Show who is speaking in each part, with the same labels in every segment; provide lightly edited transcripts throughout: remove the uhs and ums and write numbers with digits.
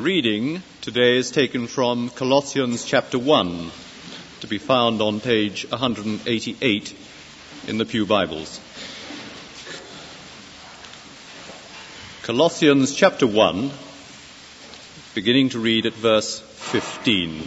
Speaker 1: reading today is taken from Colossians chapter 1, to be found on page 188 in the Pew Bibles. Colossians chapter 1, beginning to read at verse 15.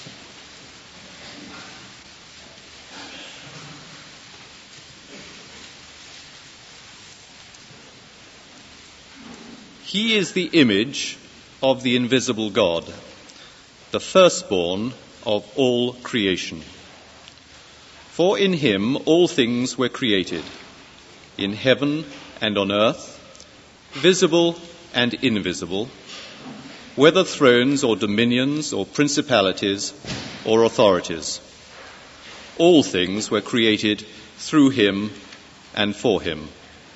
Speaker 1: He is the image of the invisible God, the firstborn of all creation. For in him all things were created, in heaven and on earth, visible and invisible, whether thrones or dominions or principalities or authorities. All things were created through him and for him.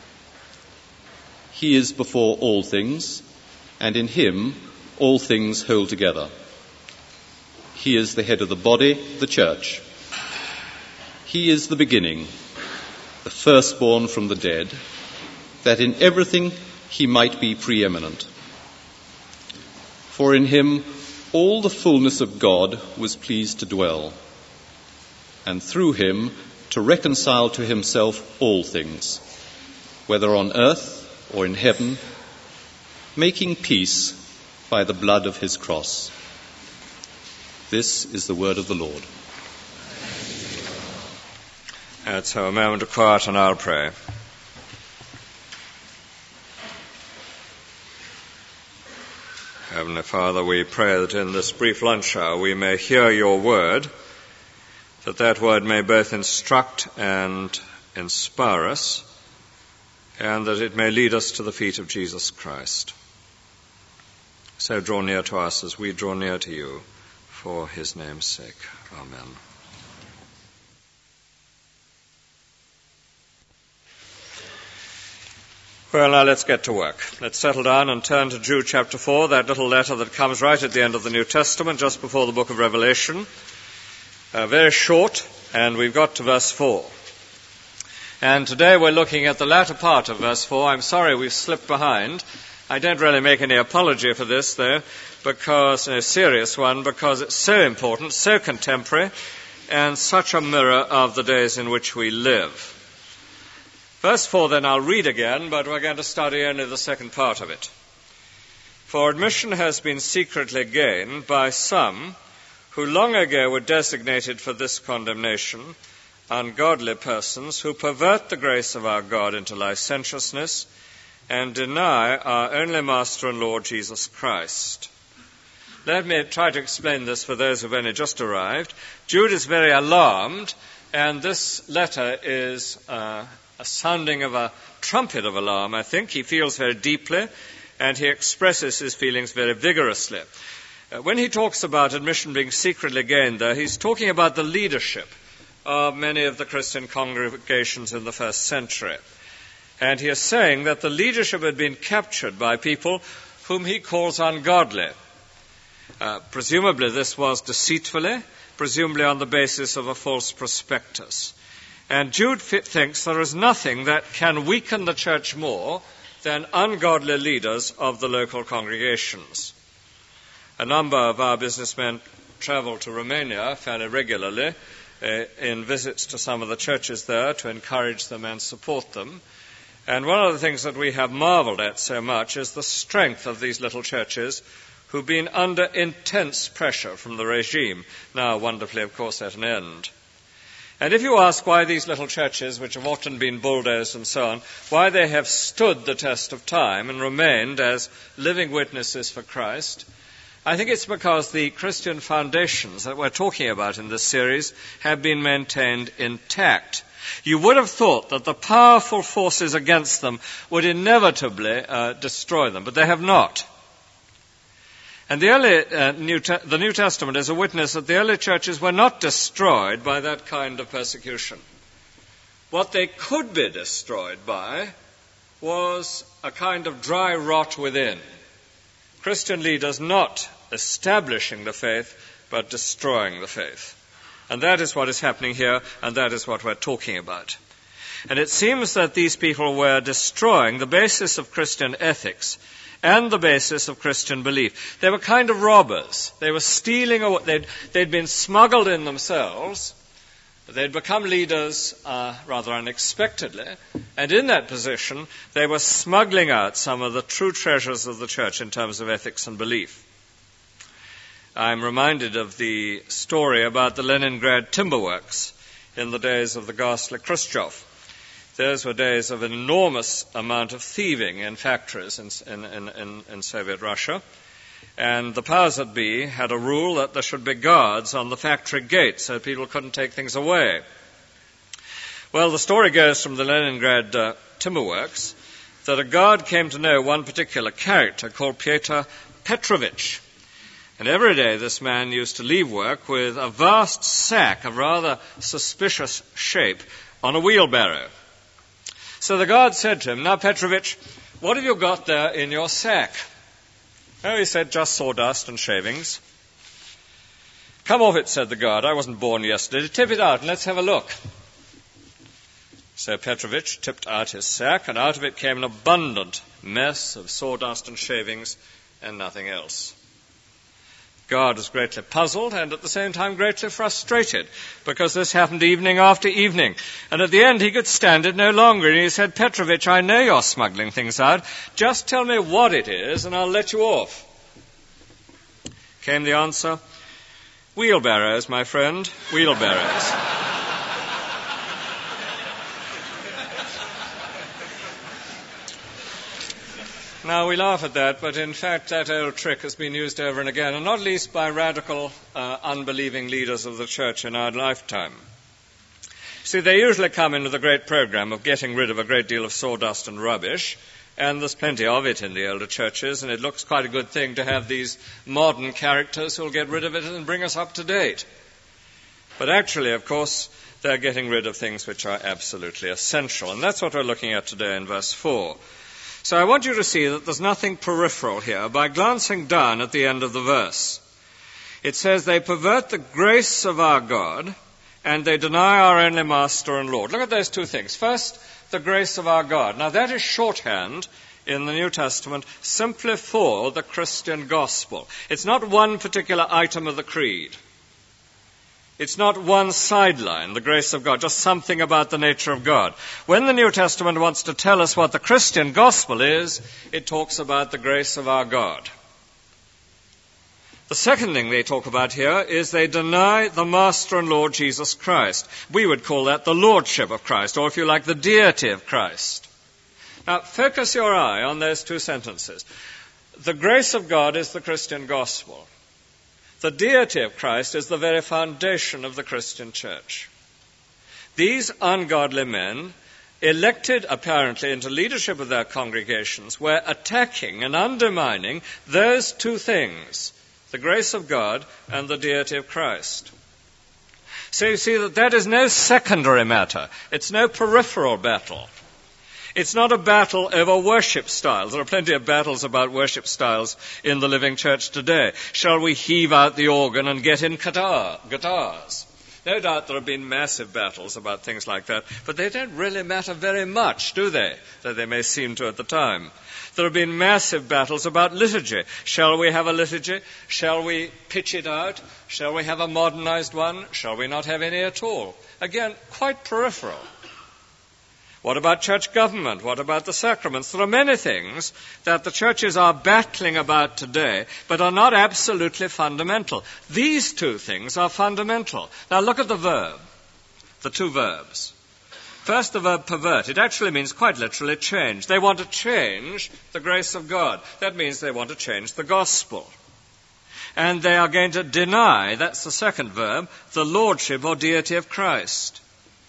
Speaker 1: He is before all things, and in him all things hold together. He is the head of the body, the church. He is the beginning, the firstborn from the dead, that in everything he might be preeminent. For in him all the fullness of God was pleased to dwell, and through him to reconcile to himself all things, whether on earth or in heaven, making peace by the blood of his cross. This is the word of the Lord.
Speaker 2: Let's have a moment of quiet and I'll pray. Heavenly Father, we pray that in this brief lunch hour we may hear your word, that word may both instruct and inspire us, and that it may lead us to the feet of Jesus Christ. So draw near to us as we draw near to you, for his name's sake. Amen. Well, now let's get to work. Let's settle down and turn to Jude chapter 4, that little letter that comes right at the end of the New Testament, just before the book of Revelation. Very short, and we've got to verse 4. And today we're looking at the latter part of verse 4. I'm sorry we've slipped behind. I don't really make any apology for this, though, because a serious one, because it's so important, so contemporary, and such a mirror of the days in which we live. Verse 4 then I'll read again, but we're going to study only the second part of it. For admission has been secretly gained by some who long ago were designated for this condemnation, ungodly persons who pervert the grace of our God into licentiousness and deny our only Master and Lord Jesus Christ. Let me try to explain this for those who've only just arrived. Jude is very alarmed, and this letter is a sounding of a trumpet of alarm, I think. He feels very deeply, and he expresses his feelings very vigorously. When he talks about admission being secretly gained, though, he's talking about the leadership of many of the Christian congregations in the first century. And he is saying that the leadership had been captured by people whom he calls ungodly. Presumably this was deceitfully, presumably on the basis of a false prospectus. And Jude thinks there is nothing that can weaken the church more than ungodly leaders of the local congregations. A number of our businessmen travel to Romania fairly regularly in visits to some of the churches there to encourage them and support them. And one of the things that we have marveled at so much is the strength of these little churches who've been under intense pressure from the regime, now wonderfully, of course, at an end. And if you ask why these little churches, which have often been bulldozed and so on, why they have stood the test of time and remained as living witnesses for Christ, I think it's because the Christian foundations that we're talking about in this series have been maintained intact. You would have thought that the powerful forces against them would inevitably destroy them, but they have not. And the New Testament is a witness that the early churches were not destroyed by that kind of persecution. What they could be destroyed by was a kind of dry rot within. Christian leaders not establishing the faith, but destroying the faith. And that is what is happening here, and that is what we're talking about. And it seems that these people were destroying the basis of Christian ethics and the basis of Christian belief. They were kind of robbers. They were stealing, they'd been smuggled in themselves. They'd become leaders rather unexpectedly, and in that position they were smuggling out some of the true treasures of the church in terms of ethics and belief. I'm reminded of the story about the Leningrad timber works in the days of the ghastly Khrushchev. Those were days of an enormous amount of thieving in factories in Soviet Russia. And the powers that be had a rule that there should be guards on the factory gate so people couldn't take things away. Well, the story goes from the Leningrad timber works that a guard came to know one particular character called Pyotr Petrovich. And every day this man used to leave work with a vast sack of rather suspicious shape on a wheelbarrow. So the guard said to him, "Now, Petrovich, what have you got there in your sack?" "Oh," he said, "just sawdust and shavings." "Come off it," said the guard. "I wasn't born yesterday. Tip it out and let's have a look." So Petrovich tipped out his sack, and out of it came an abundant mess of sawdust and shavings and nothing else. The guard was greatly puzzled and at the same time greatly frustrated, because this happened evening after evening. And at the end he could stand it no longer, and he said, "Petrovich, I know you're smuggling things out. Just tell me what it is and I'll let you off." Came the answer, "Wheelbarrows, my friend, wheelbarrows." Now, we laugh at that, but in fact that old trick has been used over and again, and not least by radical, unbelieving leaders of the church in our lifetime. See, they usually come in with a great program of getting rid of a great deal of sawdust and rubbish, and there's plenty of it in the older churches, and it looks quite a good thing to have these modern characters who'll get rid of it and bring us up to date. But actually, of course, they're getting rid of things which are absolutely essential, and that's what we're looking at today in verse 4. So I want you to see that there's nothing peripheral here by glancing down at the end of the verse. It says, "They pervert the grace of our God, and they deny our only Master and Lord." Look at those two things. First, the grace of our God. Now that is shorthand in the New Testament simply for the Christian gospel. It's not one particular item of the creed. It's not one sideline, the grace of God, just something about the nature of God. When the New Testament wants to tell us what the Christian gospel is, it talks about the grace of our God. The second thing they talk about here is they deny the Master and Lord Jesus Christ. We would call that the Lordship of Christ, or if you like, the deity of Christ. Now, focus your eye on those two sentences. The grace of God is the Christian gospel. The deity of Christ is the very foundation of the Christian church. These ungodly men, elected apparently into leadership of their congregations, were attacking and undermining those two things, the grace of God and the deity of Christ. So you see that is no secondary matter. It's no peripheral battle. It's not a battle over worship styles. There are plenty of battles about worship styles in the living church today. Shall we heave out the organ and get in guitars? No doubt there have been massive battles about things like that, but they don't really matter very much, do they? Though they may seem to at the time. There have been massive battles about liturgy. Shall we have a liturgy? Shall we pitch it out? Shall we have a modernized one? Shall we not have any at all? Again, quite peripheral. What about church government? What about the sacraments? There are many things that the churches are battling about today, but are not absolutely fundamental. These two things are fundamental. Now look at the verb, the two verbs. First, the verb pervert. It actually means quite literally change. They want to change the grace of God. That means they want to change the gospel. And they are going to deny, that's the second verb, the lordship or deity of Christ.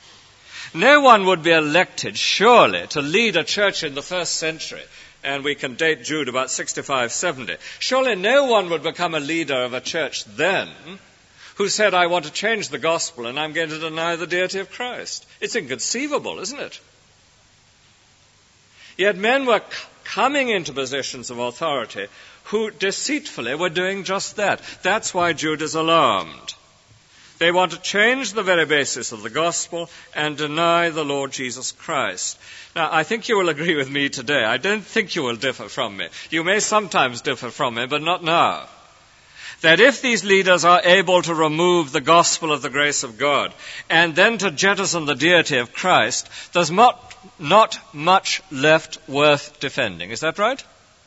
Speaker 2: No one would be elected, surely, to lead a church in the first century, and we can date Jude about 65, 70. Surely no one would become a leader of a church then who said, "I want to change the gospel and I'm going to deny the deity of Christ." It's inconceivable, isn't it? Yet men were coming into positions of authority who deceitfully were doing just that. That's why Jude is alarmed. They want to change the very basis of the gospel and deny the Lord Jesus Christ. Now, I think you will agree with me today. I don't think you will differ from me. You may sometimes differ from me, but not now. That if these leaders are able to remove the gospel of the grace of God and then to jettison the deity of Christ, there's not much left worth defending. Is that right?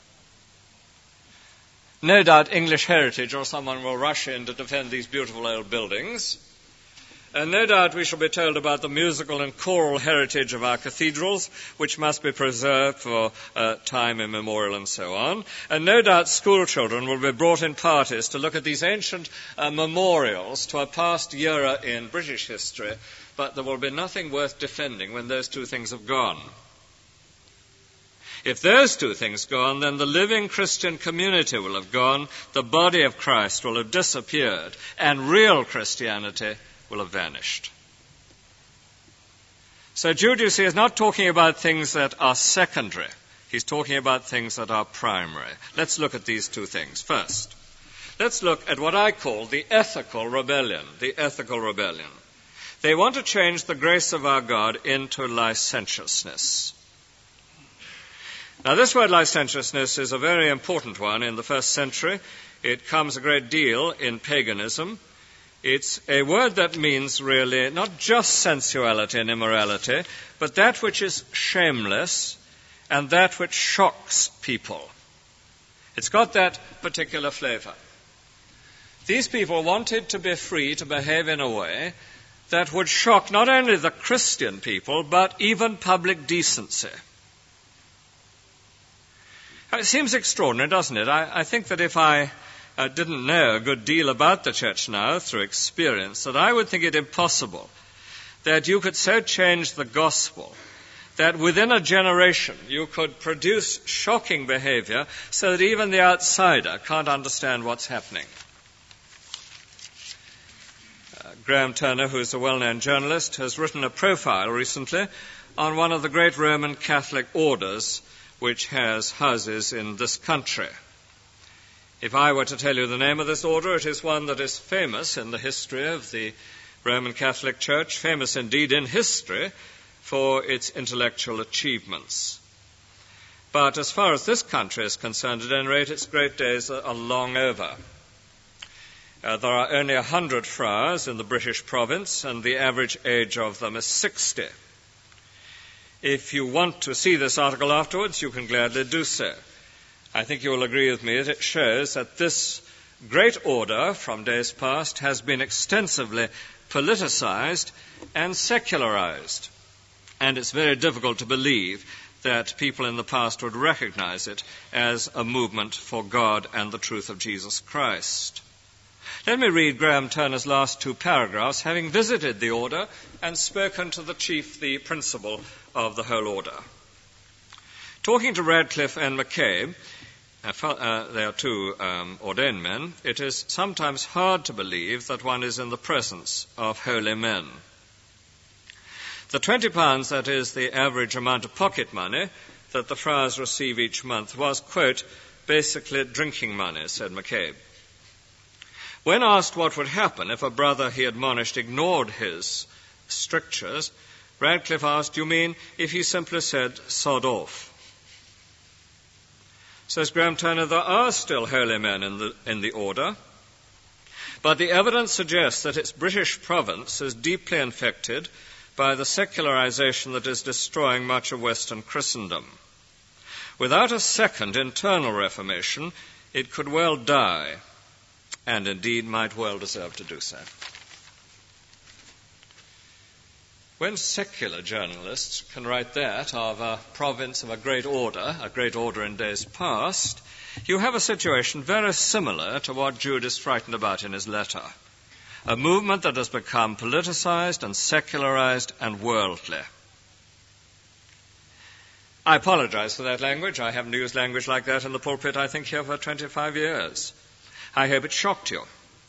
Speaker 2: No doubt English Heritage or someone will rush in to defend these beautiful old buildings. And no doubt we shall be told about the musical and choral heritage of our cathedrals, which must be preserved for time immemorial and so on. And no doubt school children will be brought in parties to look at these ancient memorials to a past era in British history, but there will be nothing worth defending when those two things have gone. If those two things gone, then the living Christian community will have gone, the body of Christ will have disappeared, and real Christianity will have vanished. So Jude, you see, is not talking about things that are secondary. He's talking about things that are primary. Let's look at these two things. First, let's look at what I call the ethical rebellion. The ethical rebellion. They want to change the grace of our God into licentiousness. Now, this word licentiousness is a very important one in the first century. It comes a great deal in paganism. It's a word that means really not just sensuality and immorality, but that which is shameless and that which shocks people. It's got that particular flavor. These people wanted to be free to behave in a way that would shock not only the Christian people, but even public decency. It seems extraordinary, doesn't it? I think that if I didn't know a good deal about the church now through experience, that I would think it impossible that you could so change the gospel that within a generation you could produce shocking behavior so that even the outsider can't understand what's happening. Graham Turner, who is a well-known journalist, has written a profile recently on one of the great Roman Catholic orders which has houses in this country. If I were to tell you the name of this order, it is one that is famous in the history of the Roman Catholic Church, famous indeed in history for its intellectual achievements. But as far as this country is concerned, at any rate, its great days are long over. There are only 100 friars in the British province, and the average age of them is 60. If you want to see this article afterwards, you can gladly do so. I think you will agree with me that it shows that this great order from days past has been extensively politicized and secularized. And it's very difficult to believe that people in the past would recognize it as a movement for God and the truth of Jesus Christ. Let me read Graham Turner's last two paragraphs, having visited the order and spoken to the chief, the principal of the whole order. Talking to Radcliffe and McCabe, they are two ordained men, it is sometimes hard to believe that one is in the presence of holy men. The £20, that is the average amount of pocket money that the friars receive each month, was, quote, basically drinking money, said McCabe. When asked what would happen if a brother he admonished ignored his strictures, Radcliffe asked, "You mean if he simply said, sod off?" Says Graham Turner, there are still holy men in the order, but the evidence suggests that its British province is deeply infected by the secularization that is destroying much of Western Christendom. Without a second internal reformation, it could well die, and indeed might well deserve to do so. When secular journalists can write that of a province of a great order in days past, you have a situation very similar to what Jude is frightened about in his letter. A movement that has become politicized and secularized and worldly. I apologize for that language. I haven't used language like that in the pulpit, I think, here for 25 years. I hope it shocked you.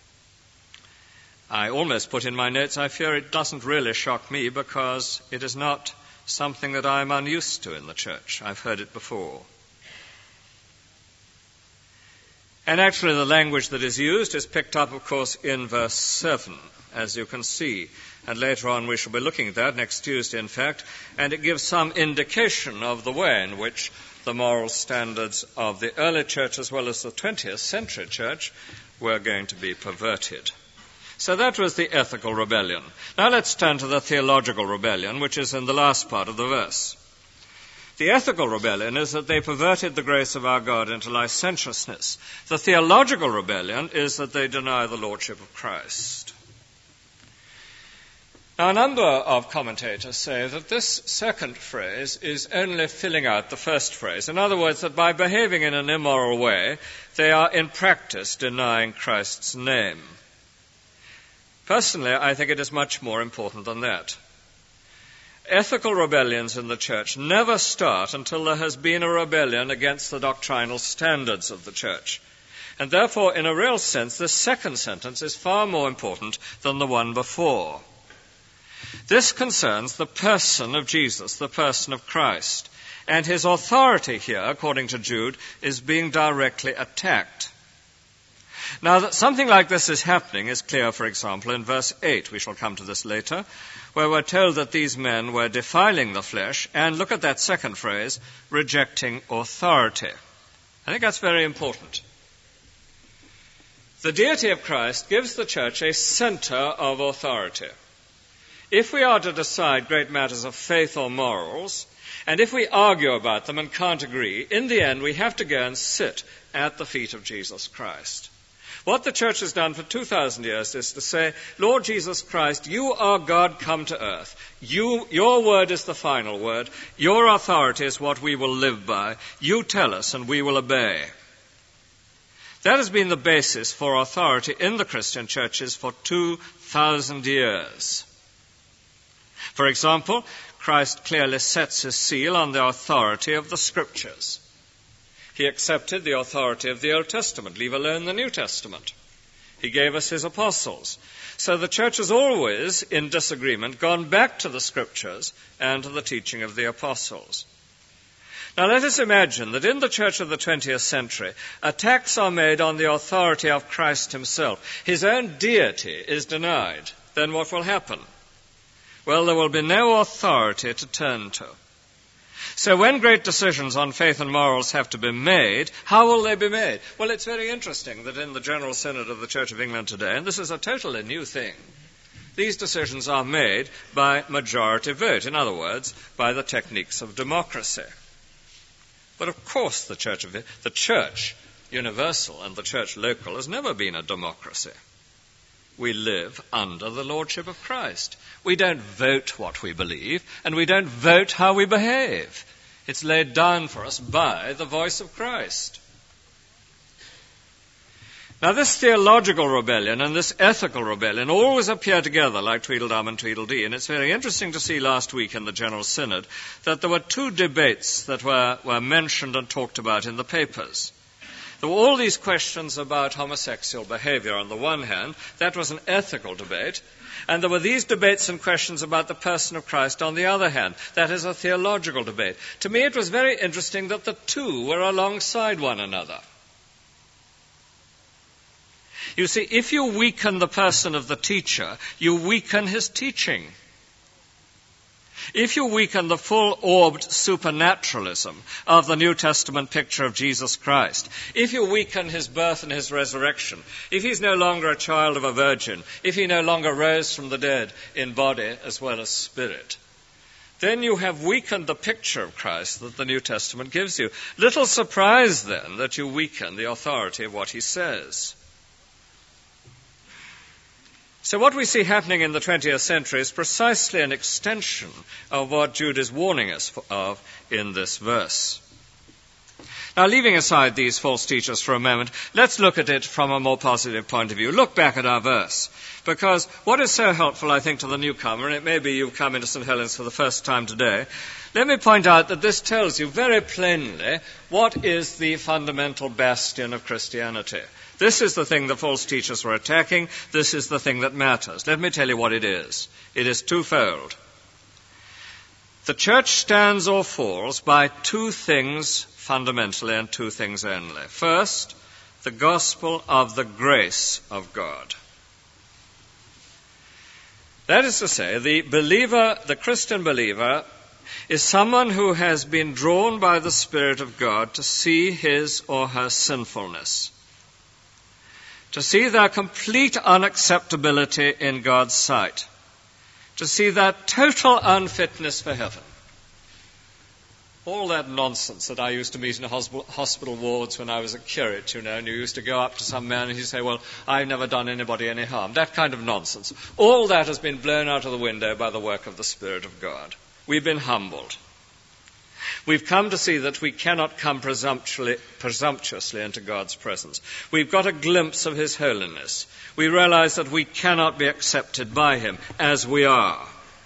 Speaker 2: I almost put in my notes, I fear it doesn't really shock me because it is not something that I'm unused to in the church. I've heard it before. And actually the language that is used is picked up, of course, in verse 7, as you can see. And later on we shall be looking at that, next Tuesday in fact, and it gives some indication of the way in which the moral standards of the early church as well as the 20th century church were going to be perverted. So that was the ethical rebellion. Now let's turn to the theological rebellion, which is in the last part of the verse. The ethical rebellion is that they perverted the grace of our God into licentiousness. The theological rebellion is that they deny the lordship of Christ. Now, a number of commentators say that this second phrase is only filling out the first phrase. In other words, that by behaving in an immoral way, they are in practice denying Christ's name. Personally, I think it is much more important than that. Ethical rebellions in the church never start until there has been a rebellion against the doctrinal standards of the church. And therefore, in a real sense, this second sentence is far more important than the one before. This concerns the person of Jesus, the person of Christ. And his authority here, according to Jude, is being directly attacked. Now, that something like this is happening is clear, for example, in verse 8. We shall come to this later, where we're told that these men were defiling the flesh, and look at that second phrase, rejecting authority. I think that's very important. The deity of Christ gives the church a center of authority. If we are to decide great matters of faith or morals, and if we argue about them and can't agree, in the end we have to go and sit at the feet of Jesus Christ. What the church has done for 2,000 years is to say, Lord Jesus Christ, you are God come to earth. Your word is the final word. Your authority is what we will live by. You tell us and we will obey. That has been the basis for authority in the Christian churches for 2,000 years. For example, Christ clearly sets his seal on the authority of the Scriptures. He accepted the authority of the Old Testament, leave alone the New Testament. He gave us his apostles. So the church has always, in disagreement, gone back to the Scriptures and to the teaching of the apostles. Now let us imagine that in the church of the 20th century, attacks are made on the authority of Christ himself. His own deity is denied. Then what will happen? Well, there will be no authority to turn to. So when great decisions on faith and morals have to be made, how will they be made? Well, it's very interesting that in the General Synod of the Church of England today, and this is a totally new thing, these decisions are made by majority vote. In other words, by the techniques of democracy. But of course the church universal and the church local has never been a democracy. We live under the lordship of Christ. We don't vote what we believe, and we don't vote how we behave. It's laid down for us by the voice of Christ. Now, this theological rebellion and this ethical rebellion always appear together like Tweedledum and Tweedledee, and it's very interesting to see last week in the General Synod that there were two debates that were mentioned and talked about in the papers. There were all these questions about homosexual behavior on the one hand. That was an ethical debate. And there were these debates and questions about the person of Christ on the other hand. That is a theological debate. To me, it was very interesting that the two were alongside one another. You see, if you weaken the person of the teacher, you weaken his teaching. If you weaken the full-orbed supernaturalism of the New Testament picture of Jesus Christ, if you weaken his birth and his resurrection, if he's no longer a child of a virgin, if he no longer rose from the dead in body as well as spirit, then you have weakened the picture of Christ that the New Testament gives you. Little surprise, then, that you weaken the authority of what he says. So what we see happening in the 20th century is precisely an extension of what Jude is warning us of in this verse. Now, leaving aside these false teachers for a moment, let's look at it from a more positive point of view. Look back at our verse, because what is so helpful, I think, to the newcomer, and it may be you've come into St. Helens for the first time today, let me point out that this tells you very plainly what is the fundamental bastion of Christianity. This is the thing the false teachers were attacking. This is the thing that matters. Let me tell you what it is. It is twofold. The church stands or falls by two things fundamentally and two things only. First, the gospel of the grace of God. That is to say, the Christian believer is someone who has been drawn by the Spirit of God to see his or her sinfulness, to see their complete unacceptability in God's sight, to see their total unfitness for heaven. All that nonsense that I used to meet in hospital wards when I was a curate, and you used to go up to some man and he'd say, well, I've never done anybody any harm. That kind of nonsense. All that has been blown out of the window by the work of the Spirit of God. We've been humbled. We've come to see that we cannot come presumptuously into God's presence. We've got a glimpse of His holiness. We realize that we cannot be accepted by Him as we are.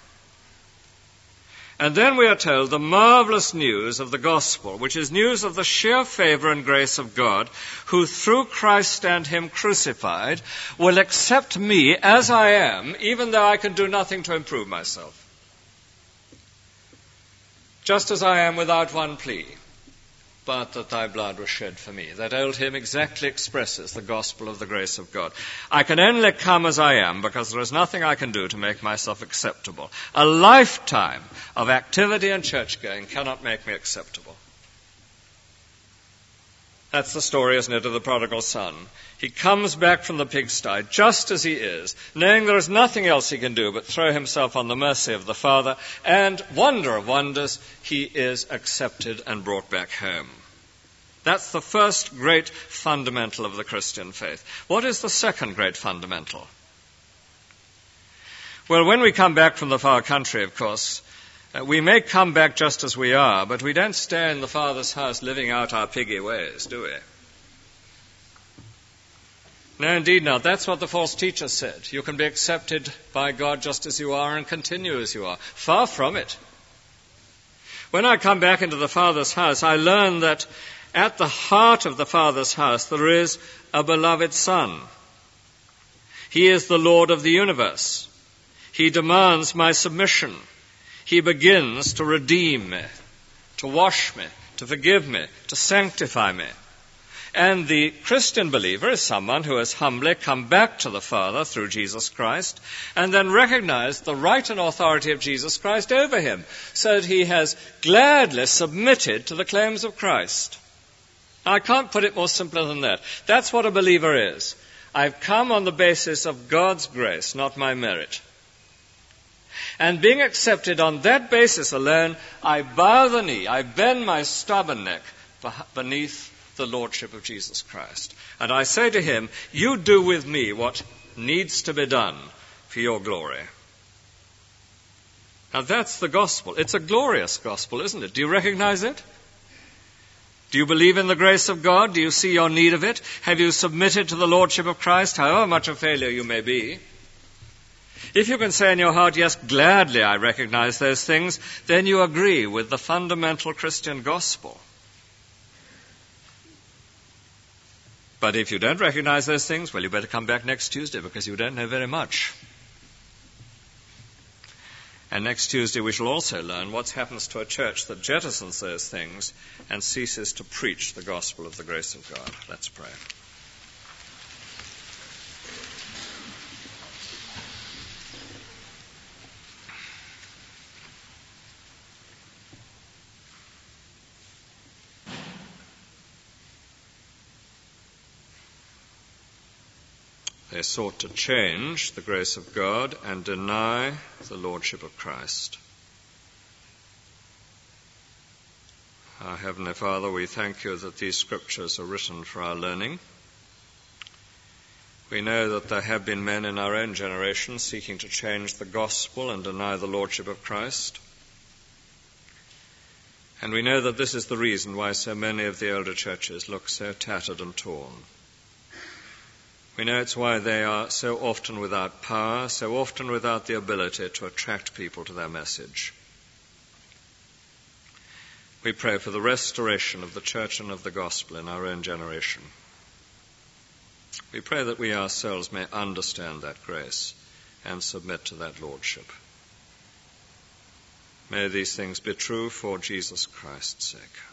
Speaker 2: And then we are told the marvelous news of the gospel, which is news of the sheer favor and grace of God, who through Christ and Him crucified will accept me as I am, even though I can do nothing to improve myself. Just as I am without one plea, but that thy blood was shed for me. That old hymn exactly expresses the gospel of the grace of God. I can only come as I am because there is nothing I can do to make myself acceptable. A lifetime of activity and church-going cannot make me acceptable. That's the story, isn't it, of the prodigal son. He comes back from the pigsty just as he is, knowing there is nothing else he can do but throw himself on the mercy of the Father, and, wonder of wonders, he is accepted and brought back home. That's the first great fundamental of the Christian faith. What is the second great fundamental? Well, when we come back from the far country, of course, we may come back just as we are, but we don't stay in the Father's house living out our piggy ways, do we? No, indeed not. That's what the false teacher said. You can be accepted by God just as you are and continue as you are. Far from it. When I come back into the Father's house, I learn that at the heart of the Father's house there is a beloved Son. He is the Lord of the universe. He demands my submission. He begins to redeem me, to wash me, to forgive me, to sanctify me. And the Christian believer is someone who has humbly come back to the Father through Jesus Christ and then recognized the right and authority of Jesus Christ over him, so that he has gladly submitted to the claims of Christ. I can't put it more simpler than that. That's what a believer is. I've come on the basis of God's grace, not my merit. And being accepted on that basis alone, I bow the knee, I bend my stubborn neck beneath the Lordship of Jesus Christ. And I say to him, you do with me what needs to be done for your glory. Now that's the gospel. It's a glorious gospel, isn't it? Do you recognize it? Do you believe in the grace of God? Do you see your need of it? Have you submitted to the Lordship of Christ, however much a failure you may be? If you can say in your heart, yes, gladly I recognize those things, then you agree with the fundamental Christian gospel. But if you don't recognize those things, well, you better come back next Tuesday because you don't know very much. And next Tuesday we shall also learn what happens to a church that jettisons those things and ceases to preach the gospel of the grace of God. Let's pray. They sought to change the grace of God and deny the Lordship of Christ. Our Heavenly Father, we thank you that these scriptures are written for our learning. We know that there have been men in our own generation seeking to change the gospel and deny the Lordship of Christ. And we know that this is the reason why so many of the older churches look so tattered and torn. We know it's why they are so often without power, so often without the ability to attract people to their message. We pray for the restoration of the church and of the gospel in our own generation. We pray that we ourselves may understand that grace and submit to that lordship. May these things be true for Jesus Christ's sake.